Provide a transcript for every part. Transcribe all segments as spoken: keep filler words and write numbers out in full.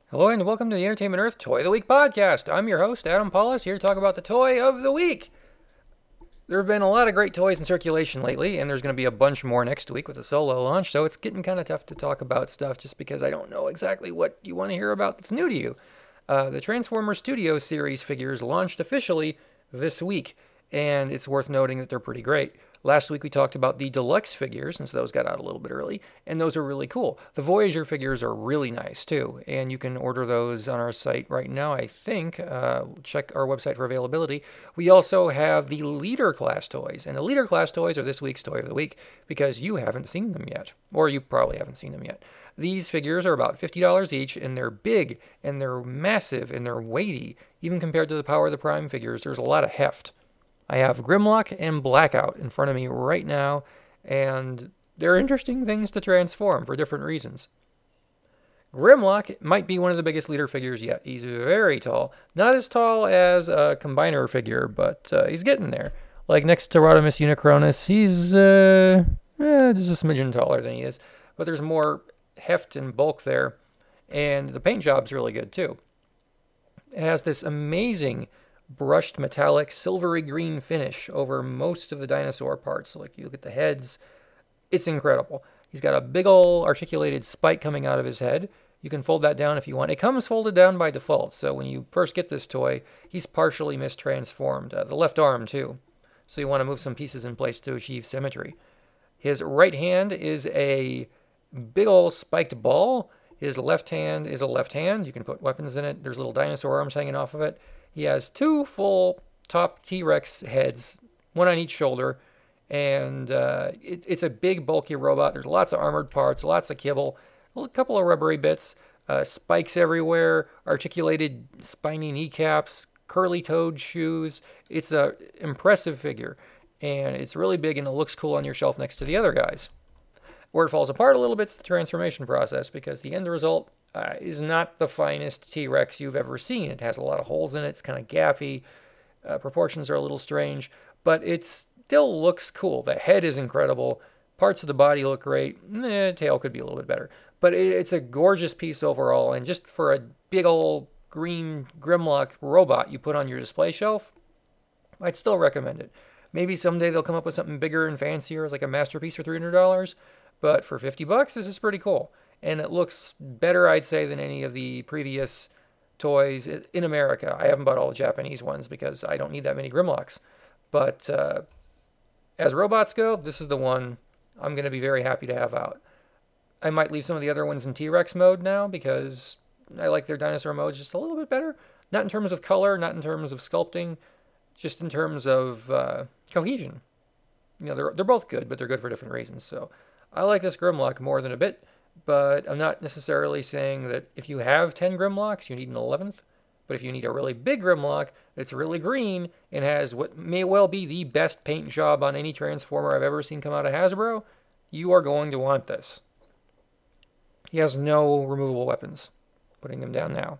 Hello and welcome to the Entertainment Earth Toy of the Week podcast. I'm your host, Adam Paulus, here to talk about the toy of the week. There have been a lot of great toys in circulation lately, and there's going to be a bunch more next week with a solo launch, so it's getting kind of tough to talk about stuff just because I don't know exactly what you want to hear about that's new to you. Uh, the Transformers Studios series figures launched officially this week, and it's worth noting that they're pretty great. Last week we talked about the deluxe figures, and so those got out a little bit early, and those are really cool. The Voyager figures are really nice too, and you can order those on our site right now, I think. Uh, check our website for availability. We also have the Leader Class toys, and the Leader Class toys are this week's Toy of the Week because you haven't seen them yet, or you probably haven't seen them yet. These figures are about fifty dollars each, and they're big, and they're massive, and they're weighty. Even compared to the Power of the Prime figures, there's a lot of heft. I have Grimlock and Blackout in front of me right now, and they're interesting things to transform for different reasons. Grimlock might be one of the biggest leader figures yet. He's very tall. Not as tall as a Combiner figure, but uh, he's getting there. Like next to Rodimus Unicronus, he's uh, eh, just a smidgen taller than he is. But there's more heft and bulk there, and the paint job's really good too. It has this amazing brushed metallic silvery green finish over most of the dinosaur parts. So like you look at the heads, it's incredible. He's got a big ol' articulated spike coming out of his head. You can fold that down if you want. It comes folded down by default, so when you first get this toy, he's partially mistransformed. Uh, the left arm too. So you want to move some pieces in place to achieve symmetry. His right hand is a big ol' spiked ball. His left hand is a left hand. You can put weapons in it. There's little dinosaur arms hanging off of it. He has two full top T-Rex heads, one on each shoulder, and uh, it, it's a big, bulky robot. There's lots of armored parts, lots of kibble, a couple of rubbery bits, uh, spikes everywhere, articulated spiny kneecaps, curly-toed shoes. It's an impressive figure, and it's really big, and it looks cool on your shelf next to the other guys. Where it falls apart a little bit is the transformation process, because the end result Uh, is not the finest T-Rex you've ever seen. It has a lot of holes in it. It's kind of gappy. Uh, proportions are a little strange, but it still looks cool. The head is incredible. Parts of the body look great. Eh, tail could be a little bit better. But it, it's a gorgeous piece overall, and just for a big old green Grimlock robot you put on your display shelf, I'd still recommend it. Maybe someday they'll come up with something bigger and fancier, like a masterpiece for three hundred dollars, but for fifty bucks, this is pretty cool. And it looks better, I'd say, than any of the previous toys in America. I haven't bought all the Japanese ones because I don't need that many Grimlocks. But uh, as robots go, this is the one I'm going to be very happy to have out. I might leave some of the other ones in T-Rex mode now because I like their dinosaur modes just a little bit better. Not in terms of color, not in terms of sculpting, just in terms of uh, cohesion. You know, they're, they're both good, but they're good for different reasons. So I like this Grimlock more than a bit. But I'm not necessarily saying that if you have ten Grimlocks, you need an eleventh. But if you need a really big Grimlock that's really green and has what may well be the best paint job on any Transformer I've ever seen come out of Hasbro, you are going to want this. He has no removable weapons. Putting him down now.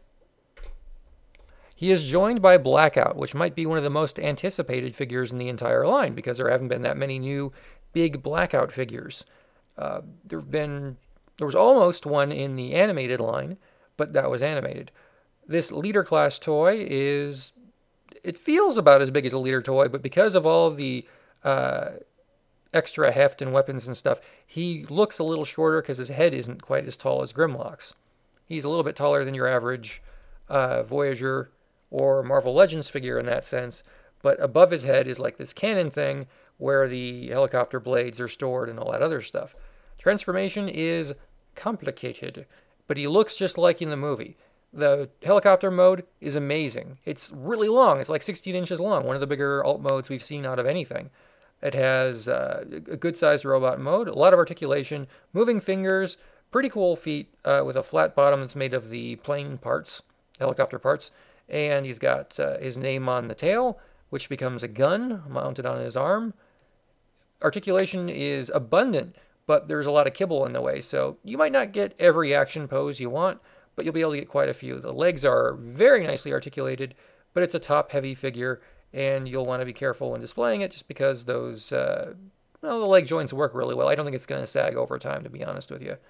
He is joined by Blackout, which might be one of the most anticipated figures in the entire line because there haven't been that many new big Blackout figures. Uh, there have been, there was almost one in the animated line, but that was animated. This leader class toy is, it feels about as big as a leader toy, but because of all of the uh, extra heft and weapons and stuff, he looks a little shorter because his head isn't quite as tall as Grimlock's. He's a little bit taller than your average uh, Voyager or Marvel Legends figure in that sense, but above his head is like this cannon thing where the helicopter blades are stored and all that other stuff. Transformation is complicated, but he looks just like in the movie. The helicopter mode is amazing. It's really long. It's like sixteen inches long, one of the bigger alt modes we've seen out of anything. It has uh, a good-sized robot mode, a lot of articulation, moving fingers, pretty cool feet uh, with a flat bottom that's made of the plane parts, helicopter parts, and he's got uh, his name on the tail, which becomes a gun mounted on his arm. Articulation is abundant, but there's a lot of kibble in the way, so you might not get every action pose you want, but you'll be able to get quite a few. The legs are very nicely articulated, but it's a top-heavy figure, and you'll want to be careful when displaying it just because those, uh, well, the leg joints work really well. I don't think it's going to sag over time, to be honest with you.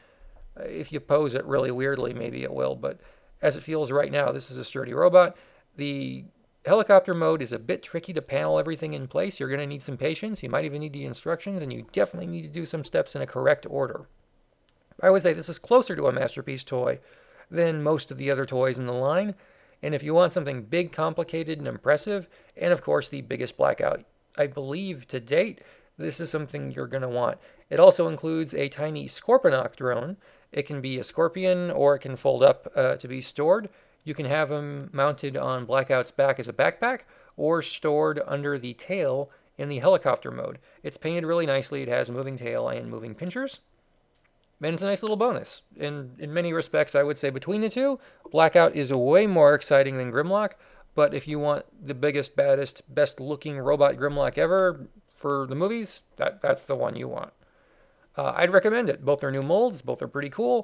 If you pose it really weirdly, maybe it will, but as it feels right now, this is a sturdy robot. The helicopter mode is a bit tricky to panel everything in place. You're going to need some patience. You might even need the instructions, and you definitely need to do some steps in a correct order. I would say this is closer to a Masterpiece toy than most of the other toys in the line. And if you want something big, complicated, and impressive, and of course the biggest Blackout, I believe to date, this is something you're going to want. It also includes a tiny Scorponok drone. It can be a Scorpion, or it can fold up uh, to be stored. You can have them mounted on Blackout's back as a backpack, or stored under the tail in the helicopter mode. It's painted really nicely. It has a moving tail and moving pinchers. And it's a nice little bonus. In, in many respects, I would say between the two, Blackout is way more exciting than Grimlock. But if you want the biggest, baddest, best-looking robot Grimlock ever for the movies, that, that's the one you want. Uh, I'd recommend it. Both are new molds. Both are pretty cool.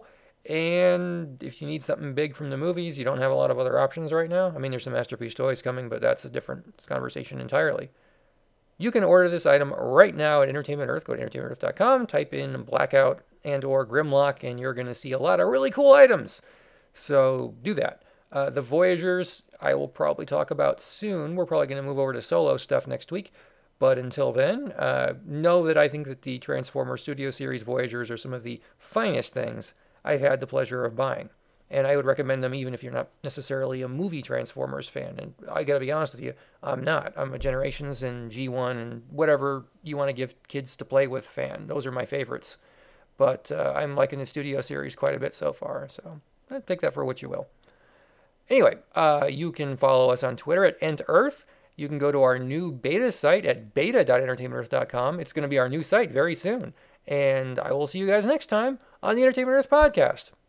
And if you need something big from the movies, you don't have a lot of other options right now. I mean, there's some Masterpiece toys coming, but that's a different conversation entirely. You can order this item right now at Entertainment Earth. Go to entertainment earth dot com, type in Blackout and or Grimlock, and you're going to see a lot of really cool items. So do that. Uh, the Voyagers, I will probably talk about soon. We're probably going to move over to solo stuff next week. But until then, uh, know that I think that the Transformers Studio Series Voyagers are some of the finest things I've had the pleasure of buying. And I would recommend them even if you're not necessarily a movie Transformers fan. And I gotta be honest with you, I'm not. I'm a Generations and G one and whatever you want to give kids to play with fan. Those are my favorites. But uh, I'm liking the Studio Series quite a bit so far. So take that for what you will. Anyway, uh, you can follow us on Twitter at Ent Earth. You can go to our new beta site at beta dot entertainment earth dot com. It's going to be our new site very soon. And I will see you guys next time on the Entertainment Earth podcast.